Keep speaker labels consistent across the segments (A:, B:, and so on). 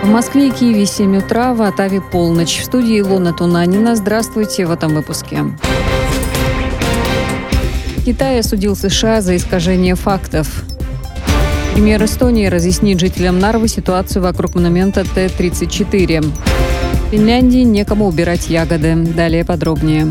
A: В Москве и Киеве 7 утра, в Оттаве полночь. В студии Илона Тунанина. Здравствуйте в этом выпуске. Китай осудил США за искажение фактов. Премьер Эстонии разъяснит жителям Нарвы ситуацию вокруг монумента Т-34. В Финляндии некому убирать ягоды. Далее подробнее.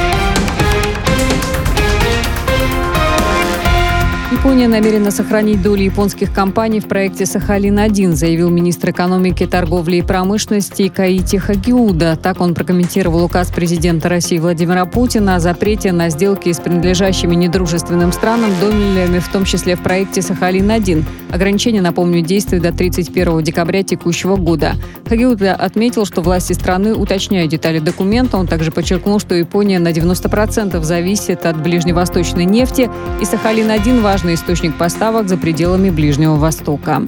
A: Япония намерена сохранить долю японских компаний в проекте «Сахалин-1», заявил министр экономики, торговли и промышленности Каити Хагиуда. Так он прокомментировал указ президента России Владимира Путина о запрете на сделки с принадлежащими недружественным странам долями, в том числе в проекте «Сахалин-1». Ограничение, напомню, действует до 31 декабря текущего года. Хагиуда отметил, что власти страны уточняют детали документа. Он также подчеркнул, что Япония на 90% зависит от ближневосточной нефти, и «Сахалин-1» – важный источник поставок за пределами Ближнего Востока.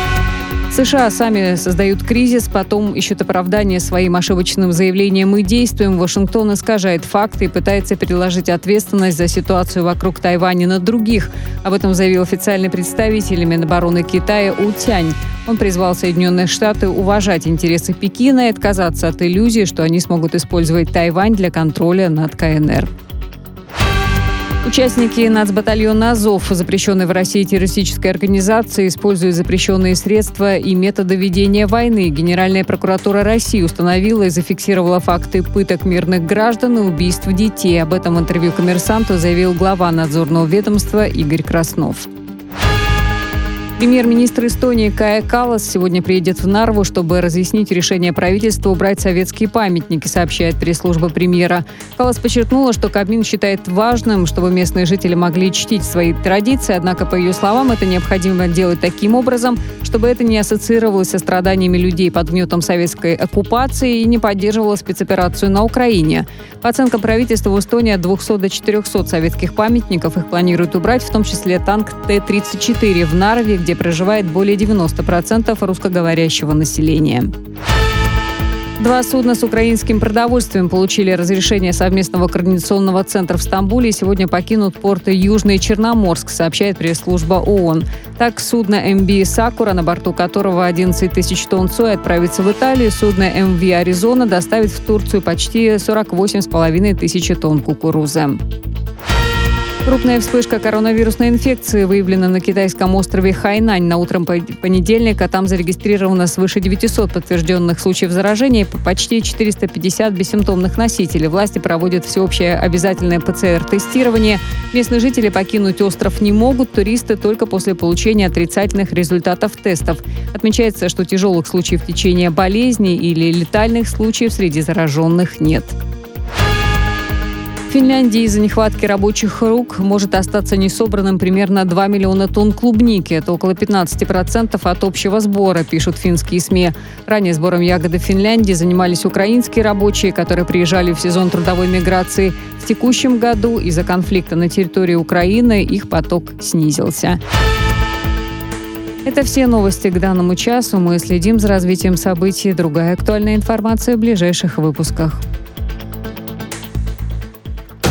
A: США сами создают кризис, потом ищут оправдание своим ошибочным заявлениям и действиям. Вашингтон искажает факты и пытается переложить ответственность за ситуацию вокруг Тайваня на других. Об этом заявил официальный представитель Минобороны Китая У Тянь. Он призвал Соединенные Штаты уважать интересы Пекина и отказаться от иллюзии, что они смогут использовать Тайвань для контроля над КНР. Участники нацбатальона «Азов», запрещенной в России террористической организации, используют запрещенные средства и методы ведения войны. Генеральная прокуратура России установила и зафиксировала факты пыток мирных граждан и убийств детей. Об этом в интервью «Коммерсанту» заявил глава надзорного ведомства Игорь Краснов. Премьер-министр Эстонии Кая Каллас сегодня приедет в Нарву, чтобы разъяснить решение правительства убрать советские памятники, сообщает пресс-служба премьера. Каллас подчеркнула, что Кабмин считает важным, чтобы местные жители могли чтить свои традиции, однако, по ее словам, это необходимо делать таким образом, чтобы это не ассоциировалось со страданиями людей под гнетом советской оккупации и не поддерживало спецоперацию на Украине. По оценкам правительства, в Эстонии от 200 до 400 советских памятников. Их планируют убрать, в том числе танк Т-34 в Нарве, где проживает более 90% русскоговорящего населения. 2 судна с украинским продовольствием получили разрешение совместного координационного центра в Стамбуле и сегодня покинут порты Южный Черноморск, сообщает пресс-служба ООН. Так, судно МВ «Сакура», на борту которого 11 тысяч тонн сои, отправится в Италию. Судно МВ «Аризона» доставит в Турцию почти 48,5 тысячи тонн кукурузы. Крупная вспышка коронавирусной инфекции выявлена на китайском острове Хайнань. На утром понедельника там зарегистрировано свыше 900 подтвержденных случаев заражения и почти 450 бессимптомных носителей. Власти проводят всеобщее обязательное ПЦР-тестирование. Местные жители покинуть остров не могут, туристы только после получения отрицательных результатов тестов. Отмечается, что тяжелых случаев течения болезни или летальных случаев среди зараженных нет. В Финляндии из-за нехватки рабочих рук может остаться несобранным примерно 2 миллиона тонн клубники. Это около 15% от общего сбора, пишут финские СМИ. Ранее сбором ягоды в Финляндии занимались украинские рабочие, которые приезжали в сезон трудовой миграции. В текущем году из-за конфликта на территории Украины их поток снизился. Это все новости к данному часу. Мы следим за развитием событий. Другая актуальная информация в ближайших выпусках.